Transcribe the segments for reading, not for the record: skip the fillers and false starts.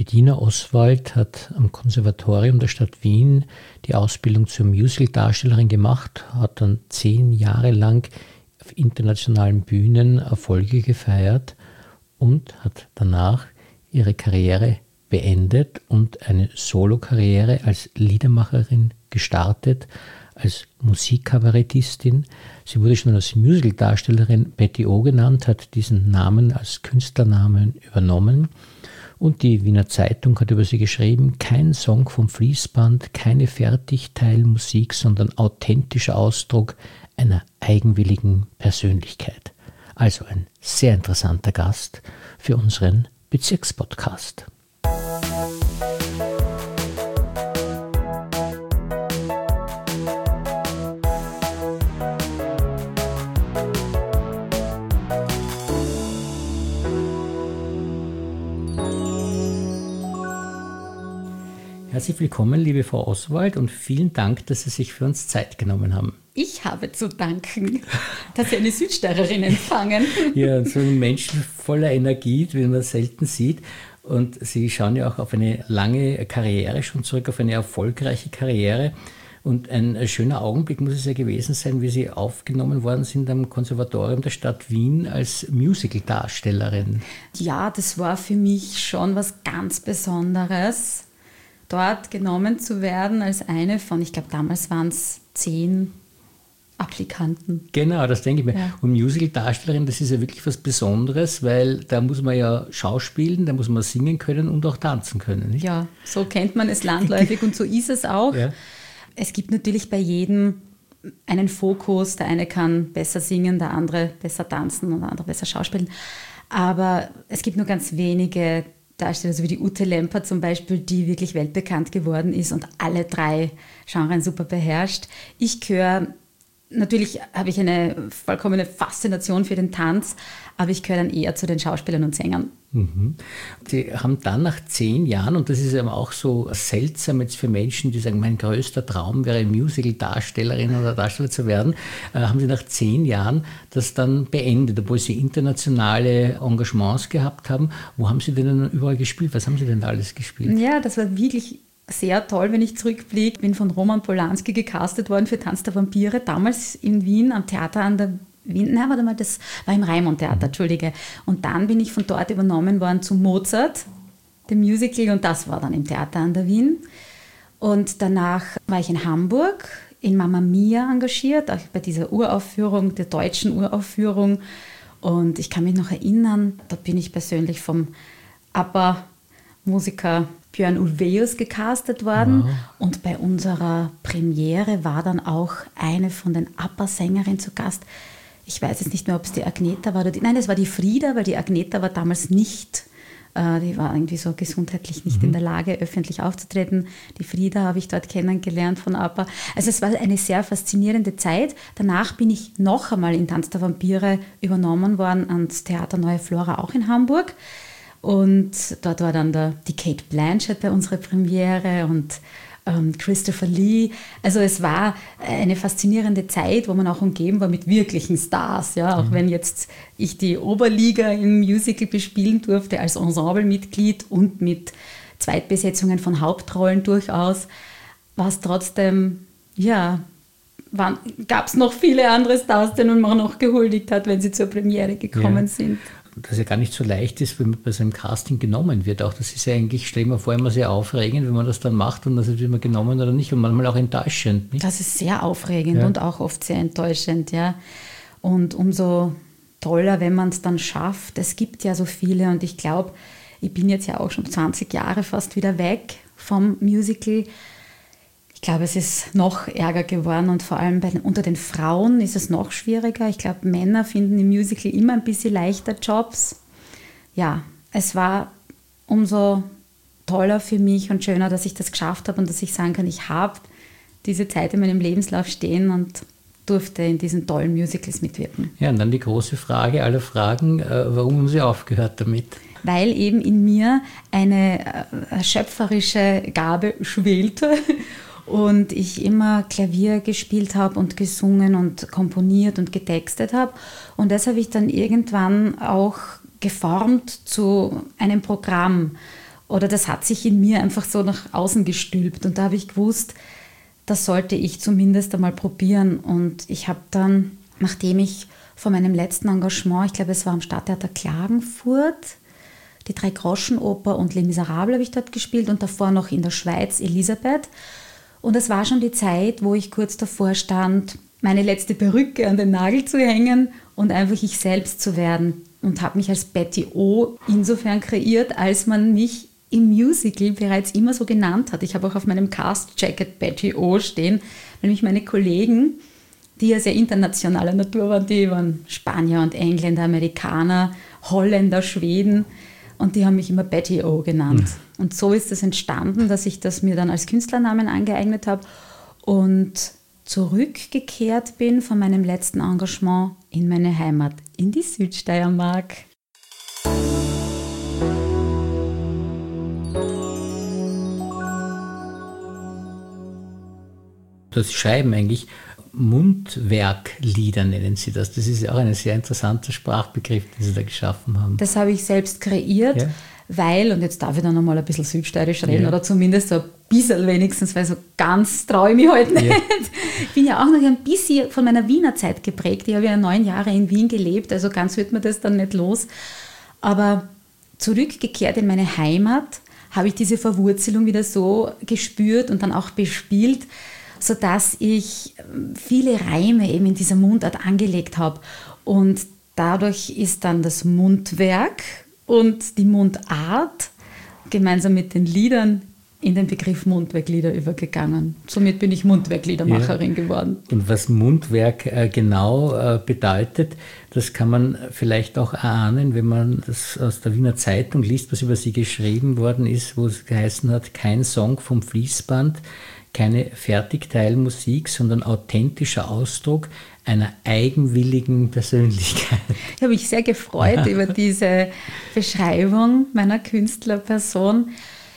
Bettina Oswald hat am Konservatorium der Stadt Wien die Ausbildung zur Musical-Darstellerin gemacht, hat dann 10 Jahre lang auf internationalen Bühnen Erfolge gefeiert und hat danach ihre Karriere beendet und eine Solokarriere als Liedermacherin gestartet, als Musikkabarettistin. Sie wurde schon als Musical-Darstellerin Betty O genannt, hat diesen Namen als Künstlernamen übernommen. Und die Wiener Zeitung hat über sie geschrieben: kein Song vom Fließband, keine Fertigteilmusik, sondern authentischer Ausdruck einer eigenwilligen Persönlichkeit. Also ein sehr interessanter Gast für unseren Bezirkspodcast. Herzlich willkommen, liebe Frau Oswald, und vielen Dank, dass Sie sich für uns Zeit genommen haben. Ich habe zu danken, dass Sie eine Südsteirerin empfangen. Ja, so ein Mensch voller Energie, wie man selten sieht. Und Sie schauen ja auch auf eine lange Karriere schon zurück, auf eine erfolgreiche Karriere. Und ein schöner Augenblick muss es ja gewesen sein, wie Sie aufgenommen worden sind am Konservatorium der Stadt Wien als Musical-Darstellerin. Ja, das war für mich schon was ganz Besonderes, dort genommen zu werden als eine von, ich glaube damals waren es 10 Applikanten. Genau, das denke ich mir. Ja. Und Musical-Darstellerin, das ist ja wirklich was Besonderes, weil da muss man ja schauspielen, da muss man singen können und auch tanzen können, nicht? Ja, so kennt man es landläufig und so ist es auch. Ja. Es gibt natürlich bei jedem einen Fokus. Der eine kann besser singen, der andere besser tanzen und der andere besser schauspielen. Aber es gibt nur ganz wenige Darsteller, so wie die Ute Lemper zum Beispiel, die wirklich weltbekannt geworden ist und alle 3 Genres super beherrscht. Ich gehöre, natürlich habe ich eine vollkommene Faszination für den Tanz, aber ich gehöre dann eher zu den Schauspielern und Sängern. Mhm. Sie haben dann nach 10 Jahren, und das ist aber auch so seltsam jetzt für Menschen, die sagen, mein größter Traum wäre, Musical-Darstellerin oder Darsteller zu werden, haben Sie nach 10 Jahren das dann beendet, obwohl Sie internationale Engagements gehabt haben. Wo haben Sie denn dann überall gespielt? Was haben Sie denn da alles gespielt? Ja, das war wirklich sehr toll, wenn ich zurückblicke. Ich bin von Roman Polanski gecastet worden für Tanz der Vampire, damals in Wien am Theater an der Wien. Nein, warte mal, das war im Raimund-Theater, Entschuldige. Und dann bin ich von dort übernommen worden zu Mozart, dem Musical, und das war dann im Theater an der Wien. Und danach war ich in Hamburg, in Mamma Mia engagiert, auch bei dieser Uraufführung, der deutschen Uraufführung. Und ich kann mich noch erinnern, da bin ich persönlich vom ABBA-Musiker Björn Ulvaeus gecastet worden. Wow. Und bei unserer Premiere war dann auch eine von den ABBA-Sängerinnen zu Gast. Ich weiß jetzt nicht mehr, ob es die Agneta war oder nein, es war die Frieda, weil die Agneta war damals nicht, die war irgendwie so gesundheitlich nicht in der Lage, öffentlich aufzutreten. Die Frieda habe ich dort kennengelernt von ABBA. Also es war eine sehr faszinierende Zeit. Danach bin ich noch einmal in Tanz der Vampire übernommen worden ans Theater Neue Flora, auch in Hamburg. Und dort war dann die Cate Blanchett bei unserer Premiere und Christopher Lee. Also es war eine faszinierende Zeit, wo man auch umgeben war mit wirklichen Stars. Ja? Auch wenn jetzt ich die Oberliga im Musical bespielen durfte als Ensemblemitglied und mit Zweitbesetzungen von Hauptrollen durchaus, war es trotzdem, ja, gab es noch viele andere Stars, denen man noch gehuldigt hat, wenn sie zur Premiere gekommen sind. Dass ja gar nicht so leicht ist, wenn man bei so einem Casting genommen wird. Auch das ist ja eigentlich, stell mir vor, immer sehr aufregend, wenn man das dann macht und das wird man genommen oder nicht und manchmal auch enttäuschend. Nicht? Das ist sehr aufregend und auch oft sehr enttäuschend, ja. Und umso toller, wenn man es dann schafft. Es gibt ja so viele und ich glaube, ich bin jetzt ja auch schon 20 Jahre fast wieder weg vom Musical. Ich glaube, es ist noch ärger geworden und vor allem unter den Frauen ist es noch schwieriger. Ich glaube, Männer finden im Musical immer ein bisschen leichter Jobs. Ja, es war umso toller für mich und schöner, dass ich das geschafft habe und dass ich sagen kann, ich habe diese Zeit in meinem Lebenslauf stehen und durfte in diesen tollen Musicals mitwirken. Ja, und dann die große Frage aller Fragen, warum haben Sie aufgehört damit? Weil eben in mir eine schöpferische Gabe schwelte und ich immer Klavier gespielt habe und gesungen und komponiert und getextet habe. Und das habe ich dann irgendwann auch geformt zu einem Programm. Oder das hat sich in mir einfach so nach außen gestülpt. Und da habe ich gewusst, das sollte ich zumindest einmal probieren. Und ich habe dann, nachdem ich von meinem letzten Engagement, ich glaube, es war am Stadttheater Klagenfurt, die Drei-Groschen-Oper und Les Miserables habe ich dort gespielt und davor noch in der Schweiz Elisabeth. Und es war schon die Zeit, wo ich kurz davor stand, meine letzte Perücke an den Nagel zu hängen und einfach ich selbst zu werden. Und habe mich als Betty O insofern kreiert, als man mich im Musical bereits immer so genannt hat. Ich habe auch auf meinem Cast-Jacket Betty O stehen, weil mich meine Kollegen, die ja sehr internationaler Natur waren, die waren Spanier und Engländer, Amerikaner, Holländer, Schweden und die haben mich immer Betty O genannt. Und so ist es entstanden, dass ich das mir dann als Künstlernamen angeeignet habe und zurückgekehrt bin von meinem letzten Engagement in meine Heimat, in die Südsteiermark. Das Schreiben eigentlich, Mundwerklieder nennen Sie das. Das ist ja auch ein sehr interessanter Sprachbegriff, den Sie da geschaffen haben. Das habe ich selbst kreiert, ja. Weil, und jetzt darf ich dann nochmal ein bisschen südsteirisch reden, ja. Oder zumindest so ein bisschen wenigstens, weil so ganz traue ich mich heute nicht. Ja. Ich bin ja auch noch ein bisschen von meiner Wiener Zeit geprägt. Ich habe ja 9 Jahre in Wien gelebt, also ganz wird mir das dann nicht los. Aber zurückgekehrt in meine Heimat habe ich diese Verwurzelung wieder so gespürt und dann auch bespielt, sodass ich viele Reime eben in dieser Mundart angelegt habe. Und dadurch ist dann das Mundwerk und die Mundart gemeinsam mit den Liedern in den Begriff Mundwerklieder übergegangen. Somit bin ich Mundwerkliedermacherin geworden. Und was Mundwerk genau bedeutet, das kann man vielleicht auch erahnen, wenn man das aus der Wiener Zeitung liest, was über sie geschrieben worden ist, wo es geheißen hat, kein Song vom Fließband, keine Fertigteilmusik, sondern authentischer Ausdruck einer eigenwilligen Persönlichkeit. Ich habe mich sehr gefreut über diese Beschreibung meiner Künstlerperson.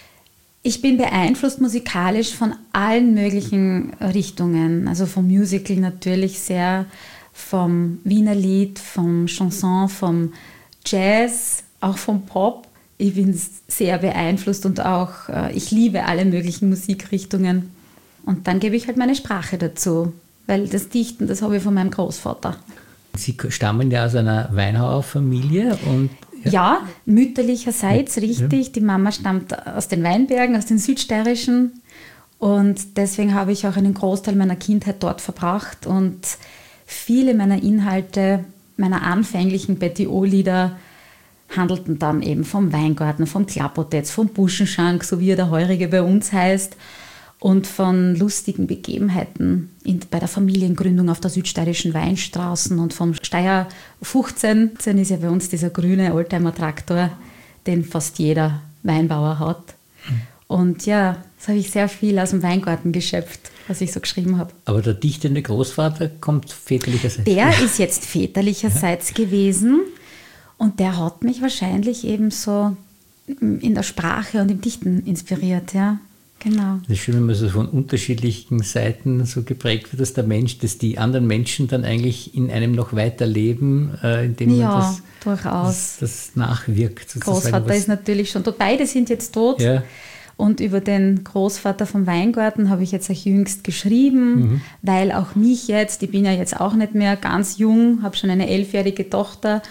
Ich bin beeinflusst musikalisch von allen möglichen Richtungen, also vom Musical natürlich sehr, vom Wiener Lied, vom Chanson, vom Jazz, auch vom Pop. Ich bin sehr beeinflusst und auch, ich liebe alle möglichen Musikrichtungen. Und dann gebe ich halt meine Sprache dazu, weil das Dichten, das habe ich von meinem Großvater. Sie stammen ja aus einer Weinhauer-Familie und ja, mütterlicherseits, richtig. Ja. Die Mama stammt aus den Weinbergen, aus den Südsteirischen. Und deswegen habe ich auch einen Großteil meiner Kindheit dort verbracht. Und viele meiner Inhalte, meiner anfänglichen Betty O-Lieder, handelten dann eben vom Weingarten, vom Klappotetz, vom Buschenschank, so wie er der Heurige bei uns heißt, und von lustigen Begebenheiten bei der Familiengründung auf der südsteirischen Weinstraßen und vom Steyr 15. Das ist ja bei uns dieser grüne Oldtimer-Traktor, den fast jeder Weinbauer hat. Und ja, das habe ich sehr viel aus dem Weingarten geschöpft, was ich so geschrieben habe. Aber der dichtende Großvater kommt väterlicherseits. Der ist jetzt väterlicherseits gewesen und der hat mich wahrscheinlich eben so in der Sprache und im Dichten inspiriert, ja. Genau. Das ist schön, wenn man so von unterschiedlichen Seiten so geprägt wird, dass der Mensch, dass die anderen Menschen dann eigentlich in einem noch weiter leben, indem man durchaus. Das nachwirkt. Großvater ist natürlich schon tot. Beide sind jetzt tot. Ja. Und über den Großvater vom Weingarten habe ich jetzt auch jüngst geschrieben, weil auch mich jetzt, ich bin ja jetzt auch nicht mehr ganz jung, habe schon eine 11-jährige Tochter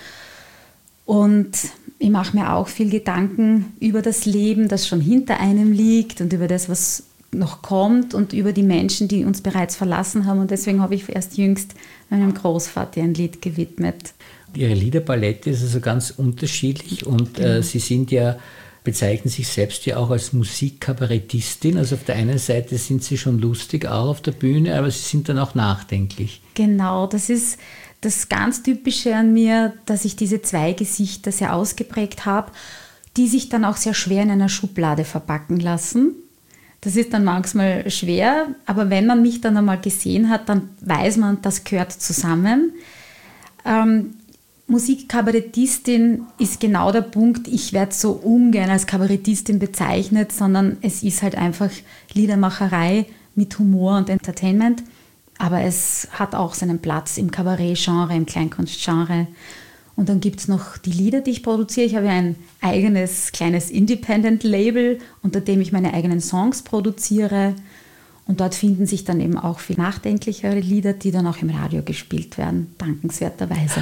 und ich mache mir auch viel Gedanken über das Leben, das schon hinter einem liegt und über das, was noch kommt und über die Menschen, die uns bereits verlassen haben. Und deswegen habe ich erst jüngst meinem Großvater ein Lied gewidmet. Ihre Liederpalette ist also ganz unterschiedlich und Sie sind ja, bezeichnen sich selbst ja auch als Musikkabarettistin. Also auf der einen Seite sind Sie schon lustig auch auf der Bühne, aber Sie sind dann auch nachdenklich. Genau, das ist das ganz Typische an mir, dass ich diese 2 Gesichter sehr ausgeprägt habe, die sich dann auch sehr schwer in einer Schublade verpacken lassen. Das ist dann manchmal schwer, aber wenn man mich dann einmal gesehen hat, dann weiß man, das gehört zusammen. Musikkabarettistin ist genau der Punkt, ich werde so ungern als Kabarettistin bezeichnet, sondern es ist halt einfach Liedermacherei mit Humor und Entertainment. Aber es hat auch seinen Platz im Kabarett-Genre, im Kleinkunstgenre. Und dann gibt es noch die Lieder, die ich produziere. Ich habe ja ein eigenes kleines Independent-Label, unter dem ich meine eigenen Songs produziere. Und dort finden sich dann eben auch viel nachdenklichere Lieder, die dann auch im Radio gespielt werden, dankenswerterweise.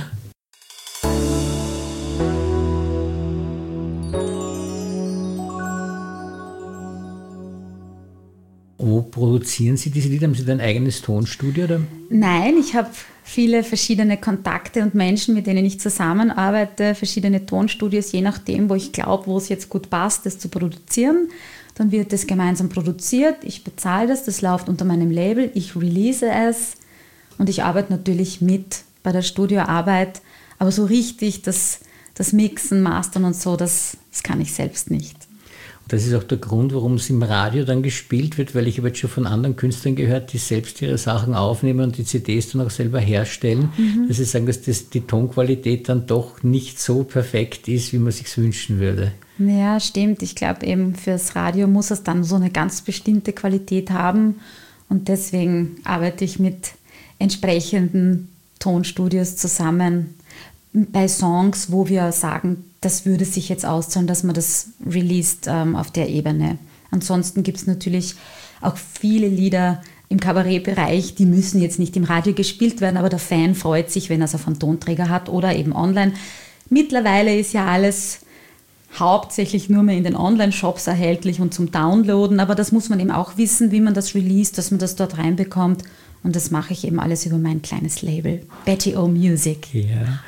Wo produzieren Sie diese Lieder? Haben Sie da ein eigenes Tonstudio? Oder? Nein, ich habe viele verschiedene Kontakte und Menschen, mit denen ich zusammenarbeite, verschiedene Tonstudios, je nachdem, wo ich glaube, wo es jetzt gut passt, das zu produzieren. Dann wird es gemeinsam produziert, ich bezahle das läuft unter meinem Label, ich release es und ich arbeite natürlich mit bei der Studioarbeit, aber so richtig das Mixen, Mastern und so, das kann ich selbst nicht. Das ist auch der Grund, warum es im Radio dann gespielt wird, weil ich habe jetzt schon von anderen Künstlern gehört, die selbst ihre Sachen aufnehmen und die CDs dann auch selber herstellen, dass sie sagen, dass die Tonqualität dann doch nicht so perfekt ist, wie man es sich wünschen würde. Ja, stimmt. Ich glaube eben fürs Radio muss es dann so eine ganz bestimmte Qualität haben und deswegen arbeite ich mit entsprechenden Tonstudios zusammen bei Songs, wo wir sagen, das würde sich jetzt auszahlen, dass man das released auf der Ebene. Ansonsten gibt es natürlich auch viele Lieder im Kabarettbereich, die müssen jetzt nicht im Radio gespielt werden, aber der Fan freut sich, wenn er es auf einen Tonträger hat oder eben online. Mittlerweile ist ja alles hauptsächlich nur mehr in den Online-Shops erhältlich und zum Downloaden, aber das muss man eben auch wissen, wie man das released, dass man das dort reinbekommt und das mache ich eben alles über mein kleines Label, Betty O Music. Ja.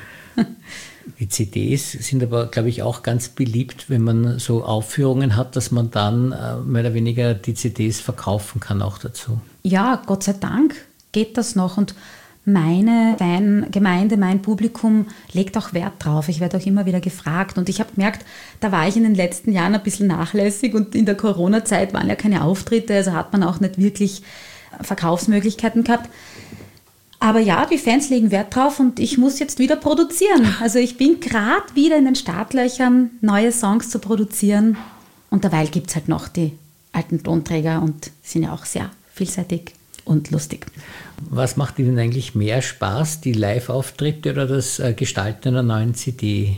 Die CDs sind aber, glaube ich, auch ganz beliebt, wenn man so Aufführungen hat, dass man dann mehr oder weniger die CDs verkaufen kann auch dazu. Ja, Gott sei Dank geht das noch und meine Fangemeinde, mein Publikum legt auch Wert drauf. Ich werde auch immer wieder gefragt und ich habe gemerkt, da war ich in den letzten Jahren ein bisschen nachlässig und in der Corona-Zeit waren ja keine Auftritte, also hat man auch nicht wirklich Verkaufsmöglichkeiten gehabt. Aber ja, die Fans legen Wert drauf und ich muss jetzt wieder produzieren. Also ich bin gerade wieder in den Startlöchern, neue Songs zu produzieren. Und derweil gibt es halt noch die alten Tonträger und sind ja auch sehr vielseitig und lustig. Was macht Ihnen eigentlich mehr Spaß, die Live-Auftritte oder das Gestalten einer neuen CD?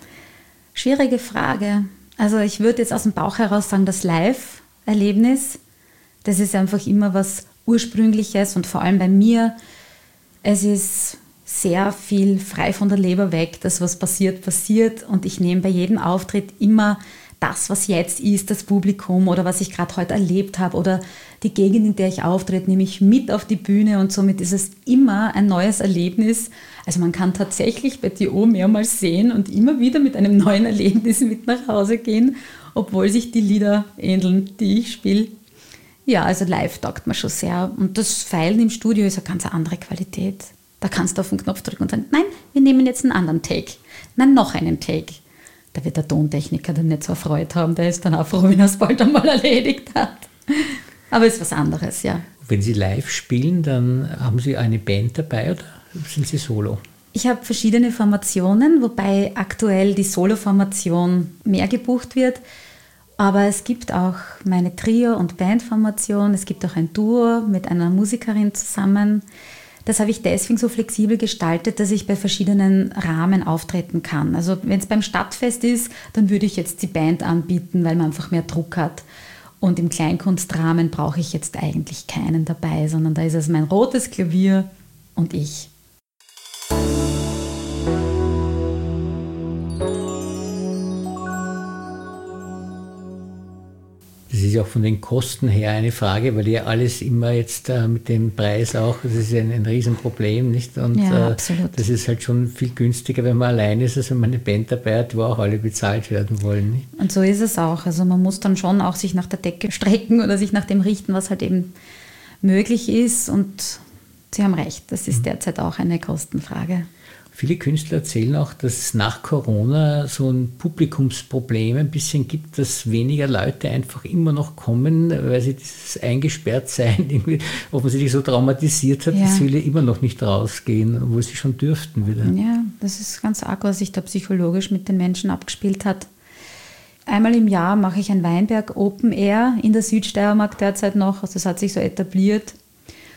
Schwierige Frage. Also ich würde jetzt aus dem Bauch heraus sagen, das Live-Erlebnis, das ist einfach immer was Ursprüngliches und vor allem bei mir, es ist sehr viel frei von der Leber weg, das was passiert und ich nehme bei jedem Auftritt immer das, was jetzt ist, das Publikum oder was ich gerade heute erlebt habe oder die Gegend, in der ich auftrete, nehme ich mit auf die Bühne und somit ist es immer ein neues Erlebnis. Also man kann tatsächlich Betty O mehrmals sehen und immer wieder mit einem neuen Erlebnis mit nach Hause gehen, obwohl sich die Lieder ähneln, die ich spiele. Ja, also live taugt mir schon sehr. Und das Feilen im Studio ist eine ganz andere Qualität. Da kannst du auf den Knopf drücken und sagen, nein, wir nehmen jetzt einen anderen Take. Nein, noch einen Take. Da wird der Tontechniker dann nicht so erfreut haben. Der ist dann auch froh, wenn er es bald einmal erledigt hat. Aber es ist was anderes, ja. Wenn Sie live spielen, dann haben Sie eine Band dabei oder sind Sie solo? Ich habe verschiedene Formationen, wobei aktuell die Solo-Formation mehr gebucht wird. Aber es gibt auch meine Trio- und Bandformation, es gibt auch ein Duo mit einer Musikerin zusammen. Das habe ich deswegen so flexibel gestaltet, dass ich bei verschiedenen Rahmen auftreten kann. Also wenn es beim Stadtfest ist, dann würde ich jetzt die Band anbieten, weil man einfach mehr Druck hat. Und im Kleinkunstrahmen brauche ich jetzt eigentlich keinen dabei, sondern da ist es mein rotes Klavier und ich. Das ist ja auch von den Kosten her eine Frage, weil ja alles immer jetzt mit dem Preis auch, das ist ja ein Riesenproblem, nicht? Und ja, absolut. Das ist halt schon viel günstiger, wenn man allein ist, als wenn man eine Band dabei hat, wo auch alle bezahlt werden wollen. Nicht? Und so ist es auch. Also man muss dann schon auch sich nach der Decke strecken oder sich nach dem richten, was halt eben möglich ist. Und Sie haben recht, das ist derzeit auch eine Kostenfrage. Viele Künstler erzählen auch, dass es nach Corona so ein Publikumsproblem ein bisschen gibt, dass weniger Leute einfach immer noch kommen, weil sie dieses Eingesperrtsein irgendwie offensichtlich so traumatisiert hat, dass viele immer noch nicht rausgehen, obwohl sie schon dürften wieder. Ja, das ist ganz arg, was sich da psychologisch mit den Menschen abgespielt hat. Einmal im Jahr mache ich ein Weinberg Open Air in der Südsteiermark derzeit noch, also das hat sich so etabliert.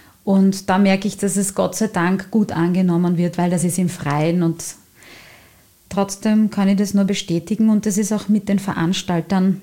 Und da merke ich, dass es Gott sei Dank gut angenommen wird, weil das ist im Freien und Trotzdem kann ich das nur bestätigen und das ist auch mit den Veranstaltern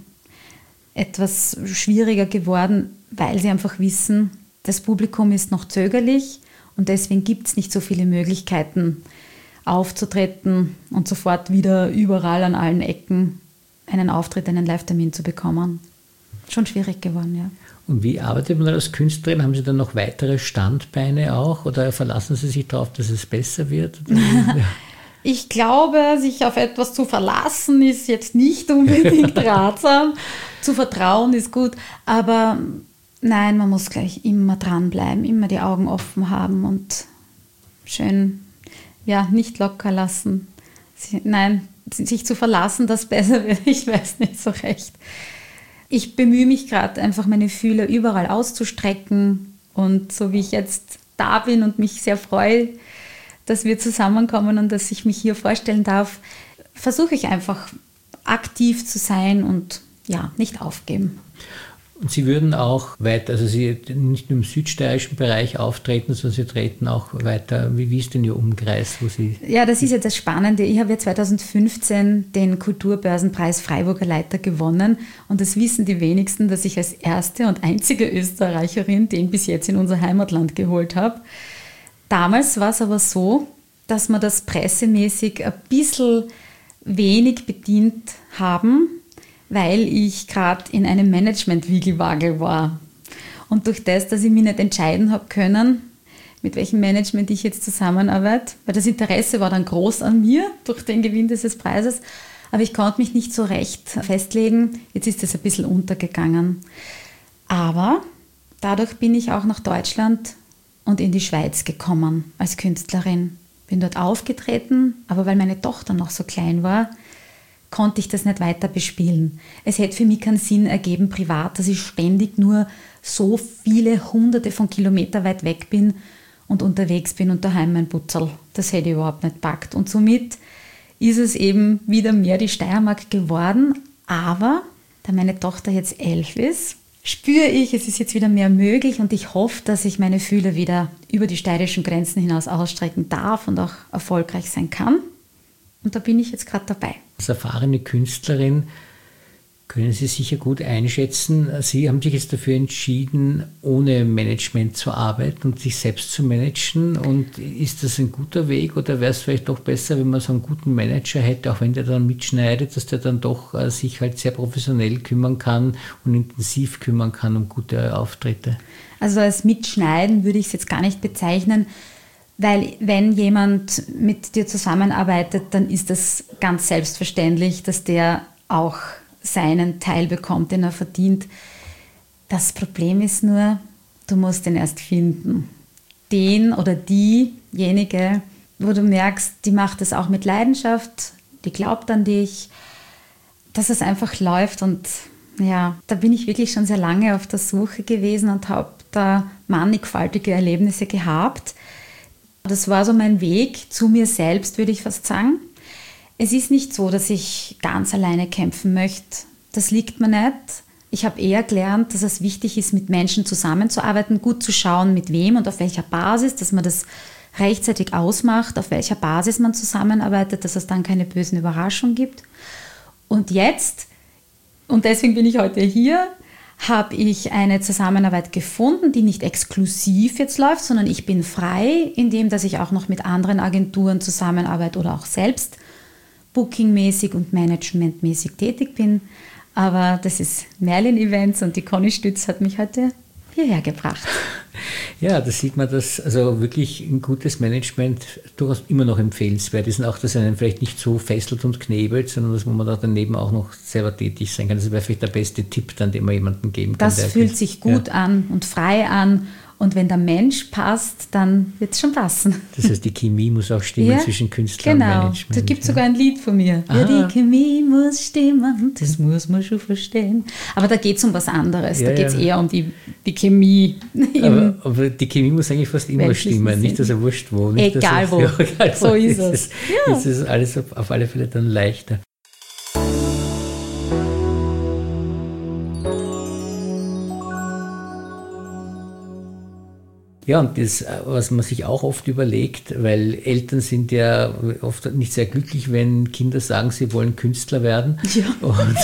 etwas schwieriger geworden, weil sie einfach wissen, das Publikum ist noch zögerlich und deswegen gibt es nicht so viele Möglichkeiten aufzutreten und sofort wieder überall an allen Ecken einen Auftritt, einen Live-Termin zu bekommen. Schon schwierig geworden, ja. Und wie arbeitet man als Künstlerin? Haben Sie dann noch weitere Standbeine auch oder verlassen Sie sich darauf, dass es besser wird? Ich glaube, sich auf etwas zu verlassen ist jetzt nicht unbedingt ratsam. Zu vertrauen ist gut, aber nein, man muss gleich immer dranbleiben, immer die Augen offen haben und schön, ja, nicht locker lassen. Nein, sich zu verlassen, dass besser wird, ich weiß nicht so recht. Ich bemühe mich gerade einfach, meine Fühler überall auszustrecken und so wie ich jetzt da bin und mich sehr freue, dass wir zusammenkommen und dass ich mich hier vorstellen darf, versuche ich einfach aktiv zu sein und ja, nicht aufgeben. Und Sie würden auch weiter, also Sie nicht nur im südsteirischen Bereich auftreten, sondern Sie treten auch weiter. Wie ist denn Ihr Umkreis, wo Sie... Ja, das ist jetzt das Spannende. Ich habe ja 2015 den Kulturbörsenpreis Freiburger Leiter gewonnen und das wissen die wenigsten, dass ich als erste und einzige Österreicherin den bis jetzt in unser Heimatland geholt habe. Damals war es aber so, dass wir das pressemäßig ein bisschen wenig bedient haben, weil ich gerade in einem Management-Wiegelwagel war. Und durch das, dass ich mich nicht entscheiden habe können, mit welchem Management ich jetzt zusammenarbeite, weil das Interesse war dann groß an mir durch den Gewinn dieses Preises, aber ich konnte mich nicht so recht festlegen. Jetzt ist das ein bisschen untergegangen. Aber dadurch bin ich auch nach Deutschland und in die Schweiz gekommen als Künstlerin. Bin dort aufgetreten, aber weil meine Tochter noch so klein war, konnte ich das nicht weiter bespielen. Es hätte für mich keinen Sinn ergeben, privat, dass ich ständig nur so viele Hunderte von Kilometern weit weg bin und unterwegs bin und daheim mein Putzerl. Das hätte ich überhaupt nicht gepackt. Und somit ist es eben wieder mehr die Steiermark geworden. Aber da meine Tochter jetzt 11 ist, spüre ich, es ist jetzt wieder mehr möglich und ich hoffe, dass ich meine Fühler wieder über die steirischen Grenzen hinaus ausstrecken darf und auch erfolgreich sein kann. Und da bin ich jetzt gerade dabei. Als erfahrene Künstlerin können Sie sicher gut einschätzen. Sie haben sich jetzt dafür entschieden, ohne Management zu arbeiten und sich selbst zu managen. Und ist das ein guter Weg oder wäre es vielleicht doch besser, wenn man so einen guten Manager hätte, auch wenn der dann mitschneidet, dass der dann doch sich halt sehr professionell kümmern kann und intensiv kümmern kann um gute Auftritte? Also als Mitschneiden würde ich es jetzt gar nicht bezeichnen, weil wenn jemand mit dir zusammenarbeitet, dann ist es ganz selbstverständlich, dass der auch seinen Teil bekommt, den er verdient. Das Problem ist nur, du musst den erst finden. Den oder diejenige, wo du merkst, die macht es auch mit Leidenschaft, die glaubt an dich, dass es einfach läuft. Und ja, da bin ich wirklich schon sehr lange auf der Suche gewesen und habe da mannigfaltige Erlebnisse gehabt. Das war so mein Weg zu mir selbst, würde ich fast sagen. Es ist nicht so, dass ich ganz alleine kämpfen möchte. Das liegt mir nicht. Ich habe eher gelernt, dass es wichtig ist, mit Menschen zusammenzuarbeiten, gut zu schauen, mit wem und auf welcher Basis, dass man das rechtzeitig ausmacht, auf welcher Basis man zusammenarbeitet, dass es dann keine bösen Überraschungen gibt. Und jetzt, und deswegen bin ich heute hier, habe ich eine Zusammenarbeit gefunden, die nicht exklusiv jetzt läuft, sondern ich bin frei, indem dass ich auch noch mit anderen Agenturen zusammenarbeite oder auch selbst bookingmäßig und managementmäßig tätig bin. Aber das ist Merlin Events und die Conny Stütz hat mich heute hierher gebracht. Ja, da sieht man, dass also wirklich ein gutes Management durchaus immer noch empfehlenswert ist und auch, dass einen vielleicht nicht so fesselt und knebelt, sondern dass man da daneben auch noch selber tätig sein kann. Das wäre vielleicht der beste Tipp, dann, den man jemandem geben kann. Das fühlt sich gut an und frei an. Und wenn der Mensch passt, dann wird es schon passen. Das heißt, die Chemie muss auch stimmen zwischen Künstler und Management. Genau, da gibt es sogar ein Lied von mir. Ja, die Chemie muss stimmen, das muss man schon verstehen. Aber da geht es um was anderes, da geht es eher um die Chemie. Aber die Chemie muss eigentlich fast immer stimmen, nicht dass er wurscht wo. Nicht, egal wo, so ist es. Das ist alles auf alle Fälle dann leichter. Ja, und das, was man sich auch oft überlegt, weil Eltern sind ja oft nicht sehr glücklich, wenn Kinder sagen, sie wollen Künstler werden. Ja. Und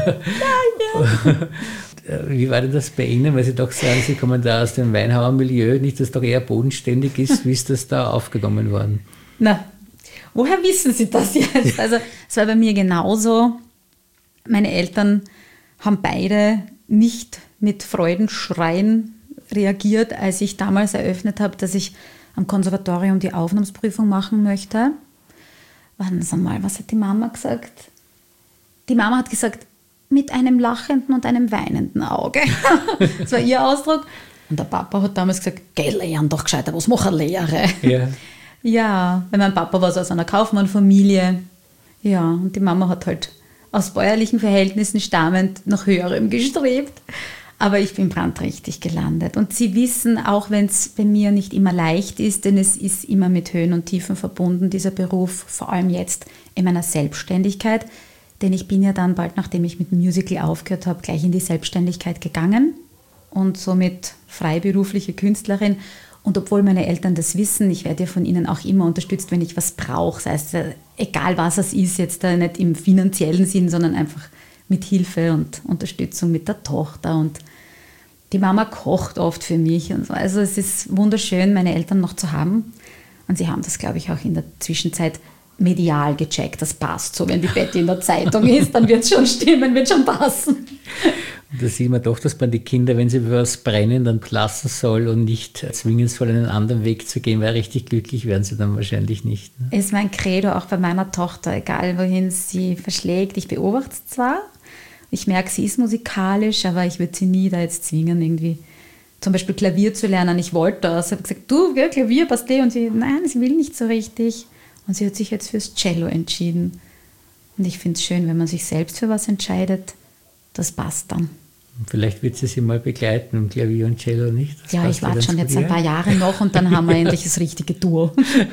wie war denn das bei Ihnen? Weil Sie doch sagen, Sie kommen da aus dem Weinhauer Milieu, nicht, dass es doch eher bodenständig ist. Wie ist das da aufgenommen worden? Na, woher wissen Sie das jetzt? Also es war bei mir genauso. Meine Eltern haben beide nicht mit Freudenschreien reagiert, als ich damals eröffnet habe, dass ich am Konservatorium die Aufnahmeprüfung machen möchte. Warten Sie mal, was hat die Mama gesagt? Die Mama hat gesagt, mit einem lachenden und einem weinenden Auge. Das war ihr Ausdruck. Und der Papa hat damals gesagt, geh lehren doch gescheiter, was macht eine Lehre? Ja. Ja, weil mein Papa war so aus einer Kaufmannfamilie. Ja, und die Mama hat halt aus bäuerlichen Verhältnissen stammend nach Höherem gestrebt. Aber ich bin brandrichtig gelandet. Und Sie wissen, auch wenn es bei mir nicht immer leicht ist, denn es ist immer mit Höhen und Tiefen verbunden, dieser Beruf, vor allem jetzt in meiner Selbstständigkeit. Denn ich bin ja dann bald, nachdem ich mit dem Musical aufgehört habe, gleich in die Selbstständigkeit gegangen und somit freiberufliche Künstlerin. Und obwohl meine Eltern das wissen, ich werde ja von ihnen auch immer unterstützt, wenn ich was brauche. Das heißt, egal was es ist, jetzt da nicht im finanziellen Sinn, sondern einfach mit Hilfe und Unterstützung mit der Tochter. Und die Mama kocht oft für mich. Und so. Also es ist wunderschön, meine Eltern noch zu haben. Und sie haben das, glaube ich, auch in der Zwischenzeit medial gecheckt. Das passt so. Wenn die Betty in der Zeitung ist, dann wird es schon stimmen, wird schon passen. Da sieht man doch, dass man die Kinder, wenn sie für was brennen, dann lassen soll und nicht zwingen soll, einen anderen Weg zu gehen, weil richtig glücklich werden sie dann wahrscheinlich nicht. Ne? Ist mein Credo auch bei meiner Tochter, egal wohin sie verschlägt. Ich beobachte es zwar, ich merke, sie ist musikalisch, aber ich würde sie nie da jetzt zwingen, irgendwie zum Beispiel Klavier zu lernen. Ich wollte das. Ich habe gesagt, du, ja, Klavier passt dir. Und sie, nein, sie will nicht so richtig. Und sie hat sich jetzt fürs Cello entschieden. Und ich finde es schön, wenn man sich selbst für was entscheidet, das passt dann. Vielleicht wird sie mal begleiten im Klavier und Cello, nicht? Das ja, ich warte schon jetzt ein paar Jahre noch und dann haben wir endlich das richtige Duo.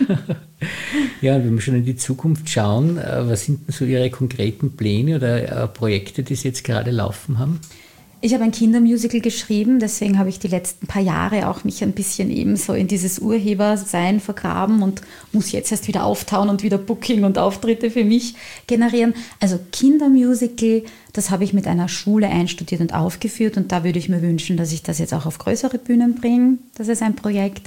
Ja, und wenn wir schon in die Zukunft schauen, was sind denn so Ihre konkreten Pläne oder Projekte, die Sie jetzt gerade laufen haben? Ich habe ein Kindermusical geschrieben, deswegen habe ich die letzten paar Jahre auch mich ein bisschen eben so in dieses Urhebersein vergraben und muss jetzt erst wieder auftauen und wieder Booking und Auftritte für mich generieren. Also Kindermusical, das habe ich mit einer Schule einstudiert und aufgeführt und da würde ich mir wünschen, dass ich das jetzt auch auf größere Bühnen bringe. Das ist ein Projekt.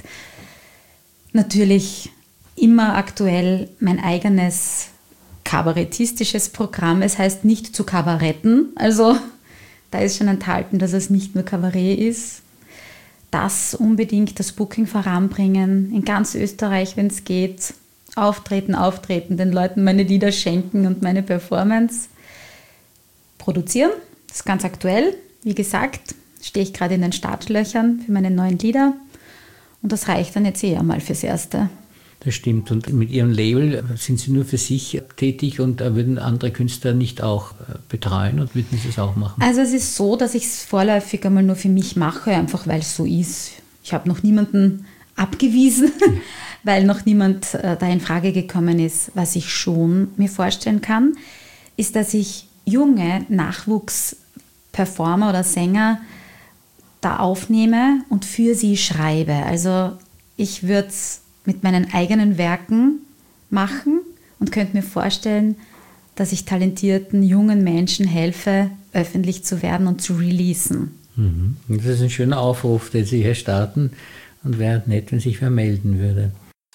Natürlich immer aktuell mein eigenes kabarettistisches Programm. Es heißt nicht zu Kabaretten, also da ist schon enthalten, dass es nicht nur Kabarett ist. Das unbedingt, das Booking voranbringen, in ganz Österreich, wenn es geht. Auftreten, den Leuten meine Lieder schenken und meine Performance produzieren. Das ist ganz aktuell. Wie gesagt, stehe ich gerade in den Startlöchern für meine neuen Lieder. Und das reicht dann jetzt eher mal fürs Erste. Das stimmt. Und mit Ihrem Label sind Sie nur für sich tätig und würden andere Künstler nicht auch betreuen und würden Sie es auch machen? Also es ist so, dass ich es vorläufig einmal nur für mich mache, einfach weil es so ist. Ich habe noch niemanden abgewiesen, weil noch niemand da in Frage gekommen ist. Was ich schon mir vorstellen kann, ist, dass ich junge Nachwuchsperformer oder Sänger da aufnehme und für sie schreibe. Also ich würde es mit meinen eigenen Werken machen und könnte mir vorstellen, dass ich talentierten jungen Menschen helfe, öffentlich zu werden und zu releasen. Mhm. Das ist ein schöner Aufruf, den Sie hier starten und wäre nett, wenn sich wer melden würde.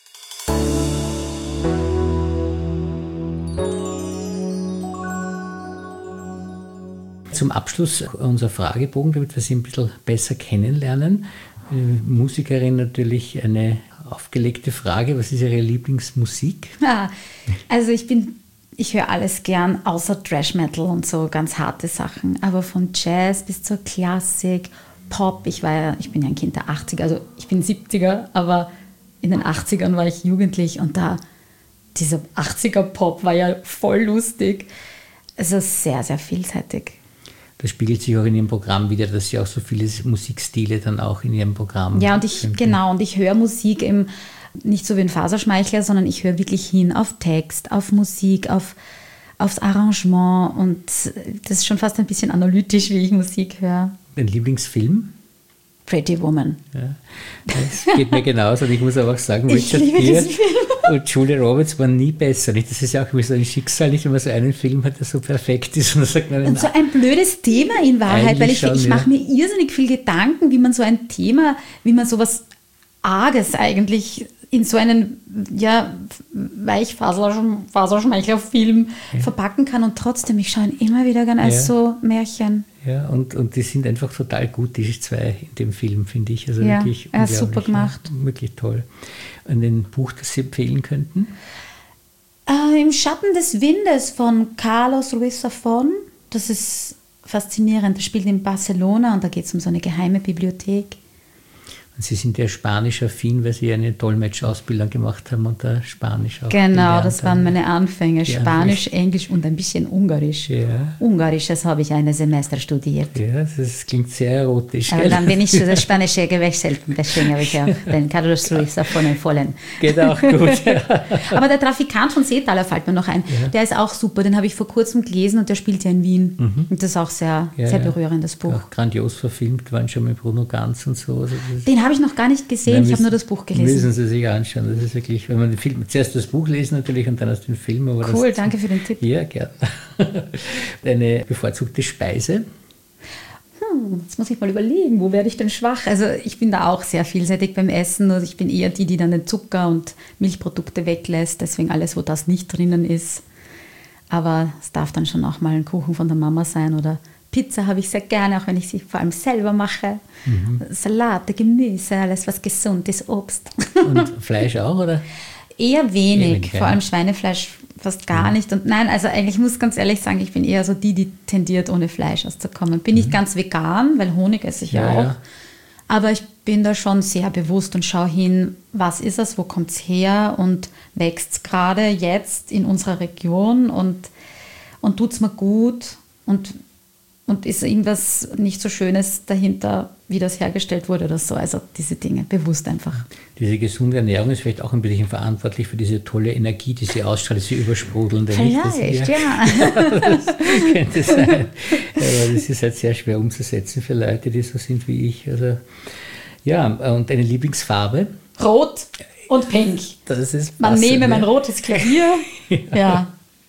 Zum Abschluss unser Fragebogen, damit wir Sie ein bisschen besser kennenlernen. Musikerin natürlich eine aufgelegte Frage. Was ist Ihre Lieblingsmusik? Ja, also ich höre alles gern, außer Thrash Metal und so ganz harte Sachen. Aber von Jazz bis zur Klassik, Pop. Ich bin ja ein Kind der 80er, also ich bin 70er, aber in den 80ern war ich jugendlich und da dieser 80er Pop war ja voll lustig. Also sehr, sehr vielseitig. Das spiegelt sich auch in Ihrem Programm wieder, dass Sie auch so viele Musikstile dann auch in Ihrem Programm ja, und ich höre Musik eben nicht so wie ein Faserschmeichler, sondern ich höre wirklich hin auf Text, auf Musik, aufs Arrangement und das ist schon fast ein bisschen analytisch, wie ich Musik höre. Dein Lieblingsfilm? Pretty Woman. Ja, das geht mir genauso. Und ich muss aber auch sagen, Ich Richard liebe Gere diesen Film. und Julia Roberts waren nie besser. Nicht? Das ist ja auch immer so ein Schicksal, nicht, wenn man so einen Film hat, der so perfekt ist. Und dann sagt man, Und so ein blödes Thema in Wahrheit, weil ich Eigentlich schon, mache mir irrsinnig viel Gedanken, wie man so ein Thema, wie man sowas Arges eigentlich in so einen Weichfaserschmeichler-Film verpacken kann und trotzdem, ich schaue ihn immer wieder gerne als so Märchen. Ja, und die sind einfach total gut, die zwei in dem Film, finde ich. Also Ja, wirklich er ist super gemacht. Ja, wirklich toll. Und ein Buch, das Sie empfehlen könnten? Im Schatten des Windes von Carlos Ruiz Zafón. Das ist faszinierend. Das spielt in Barcelona und da geht es um so eine geheime Bibliothek. Und Sie sind ja spanisch-affin, weil Sie eine Dolmetschausbildung gemacht haben und da Spanisch auch Genau, gelernt das waren haben. meine Anfänge. Die Spanisch, Englisch und ein bisschen Ungarisch. Ja. Ungarisches habe ich eine Semester studiert. Ja, das klingt sehr erotisch. Aber gell? dann bin ich zu das Spanische gewechselt. Deswegen habe ich auch den Carlos Ruiz Zafón empfohlen. Geht auch gut. Ja. Aber der Trafikant von Seethaler fällt mir noch ein. Ja. Der ist auch super. Den habe ich vor kurzem gelesen und der spielt ja in Wien. Und das ist auch sehr berührendes Buch. Auch grandios verfilmt, waren schon mit Bruno Ganz und so. Also das Den habe ich noch gar nicht gesehen. Ich habe nur das Buch gelesen. Müssen Sie sich anschauen. Das ist wirklich, wenn man den Film, zuerst das Buch lesen natürlich und dann erst den Film. Aber Cool, danke für den Tipp. Ja, gerne. Eine bevorzugte Speise? Jetzt muss ich mal überlegen, wo werde ich denn schwach? Also ich bin da auch sehr vielseitig beim Essen. Also ich bin eher die dann den Zucker und Milchprodukte weglässt. Deswegen alles, wo das nicht drinnen ist. Aber es darf dann schon auch mal ein Kuchen von der Mama sein oder Pizza habe ich sehr gerne, auch wenn ich sie vor allem selber mache. Salate, Gemüse, alles was gesund ist, Obst. Und Fleisch auch, oder? Eher wenig, Ja. vor allem Schweinefleisch fast gar nicht. Und nein, also eigentlich muss ich ganz ehrlich sagen, ich bin eher so die tendiert, ohne Fleisch auszukommen. Bin nicht ganz vegan, weil Honig esse ich ja auch. Ja. Aber ich bin da schon sehr bewusst und schaue hin, was ist es, wo kommt es her und wächst es gerade jetzt in unserer Region und tut es mir gut und ist irgendwas nicht so Schönes dahinter, wie das hergestellt wurde oder so. Also diese Dinge, bewusst einfach. Diese gesunde Ernährung ist vielleicht auch ein bisschen verantwortlich für diese tolle Energie, die Sie ausstrahlen, diese übersprudelnde. Vielleicht, ja. Das könnte sein. Aber das ist halt sehr schwer umzusetzen für Leute, die so sind wie ich. Also, ja, und eine Lieblingsfarbe? Rot und Pink. Das ist Man passend, nehme ja. mein rotes Klavier. Ja.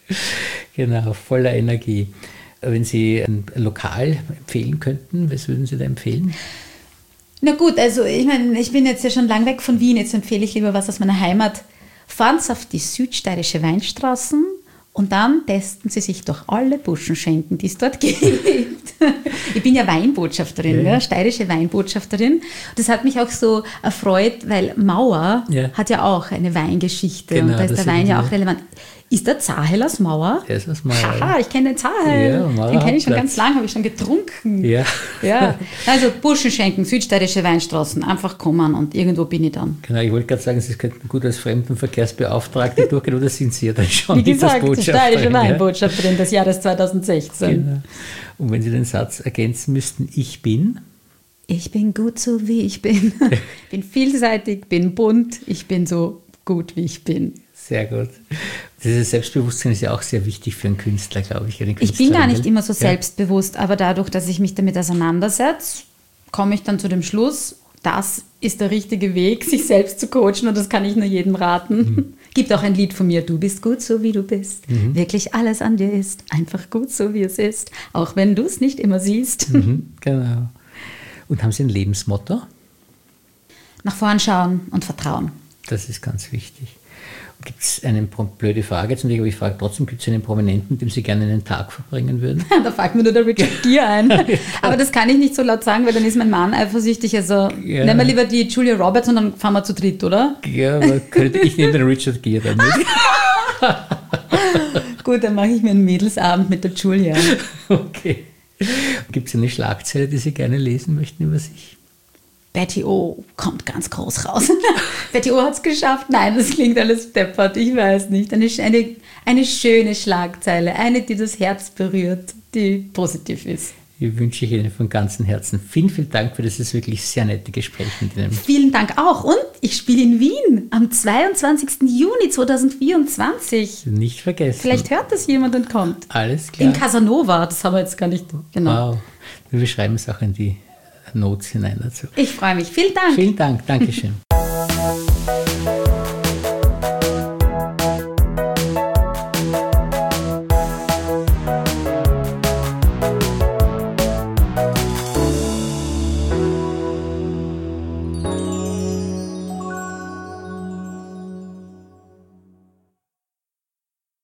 Genau, voller Energie. Wenn Sie ein Lokal empfehlen könnten, was würden Sie da empfehlen? Na gut, also ich meine, ich bin jetzt ja schon lang weg von Wien, jetzt empfehle ich lieber was aus meiner Heimat. Fahren Sie auf die südsteirische Weinstraßen und dann testen Sie sich durch alle Buschenschenken, die es dort gibt. Ich bin ja Weinbotschafterin, Ja. ja, steirische Weinbotschafterin. Das hat mich auch so erfreut, weil Mauer hat ja auch eine Weingeschichte Genau, und da ist das der Wein sind ja wir. auch relevant. Ist der Zahel aus Mauer? Der ist aus Mauer. Haha, ich kenne den Zahel. Ja, Mauer den kenne ich schon Hauptplatz. ganz lang, habe ich schon getrunken. Ja. Ja, also Buschenschenken, südsteirische Weinstraßen, einfach kommen und irgendwo bin ich dann. Genau, ich wollte gerade sagen, Sie könnten gut als Fremdenverkehrsbeauftragte durchgehen, oder sind Sie ja dann schon Wie gesagt, als die Botschafterin, steirische ja? Weinbotschafterin des Jahres 2016. Genau. Und wenn Sie den Satz ergänzen müssten, ich bin? Ich bin gut so, wie ich bin. Bin vielseitig, bin bunt, ich bin so gut, wie ich bin. Sehr gut. Dieses Selbstbewusstsein ist ja auch sehr wichtig für einen Künstler, glaube ich. Ich bin gar nicht immer so selbstbewusst, aber dadurch, dass ich mich damit auseinandersetze, komme ich dann zu dem Schluss, das ist der richtige Weg, sich selbst zu coachen und das kann ich nur jedem raten. Gibt auch ein Lied von mir, du bist gut so, wie du bist. Wirklich alles an dir ist einfach gut so, wie es ist, auch wenn du es nicht immer siehst. Genau. Und haben Sie ein Lebensmotto? Nach vorn schauen und vertrauen. Das ist ganz wichtig. Gibt es eine blöde Frage jetzt, aber ich frage trotzdem, gibt es einen Prominenten, mit dem Sie gerne einen Tag verbringen würden? Da fällt mir nur der Richard Gere ein. Aber das kann ich nicht so laut sagen, weil dann ist mein Mann eifersüchtig. Also nehmen wir lieber die Julia Roberts und dann fahren wir zu dritt, oder? Ja, aber ich nehme den Richard Gere dann mit. Gut, dann mache ich mir einen Mädelsabend mit der Julia. Okay. Gibt es eine Schlagzeile, die Sie gerne lesen möchten über sich? Betty O kommt ganz groß raus. Betty O hat es geschafft. Nein, das klingt alles deppert, ich weiß nicht. Eine schöne Schlagzeile, eine, die das Herz berührt, die positiv ist. Ich wünsche Ihnen von ganzem Herzen vielen Dank für dieses wirklich sehr nette Gespräch mit Ihnen. Vielen Dank auch. Und ich spiele in Wien am 22. Juni 2024. Nicht vergessen. Vielleicht hört das jemand und kommt. Alles klar. In Casanova, das haben wir jetzt gar nicht genau. Wow. Wir schreiben es auch in die Notes hinein dazu. Ich freue mich. Vielen Dank. Vielen Dank. Dankeschön.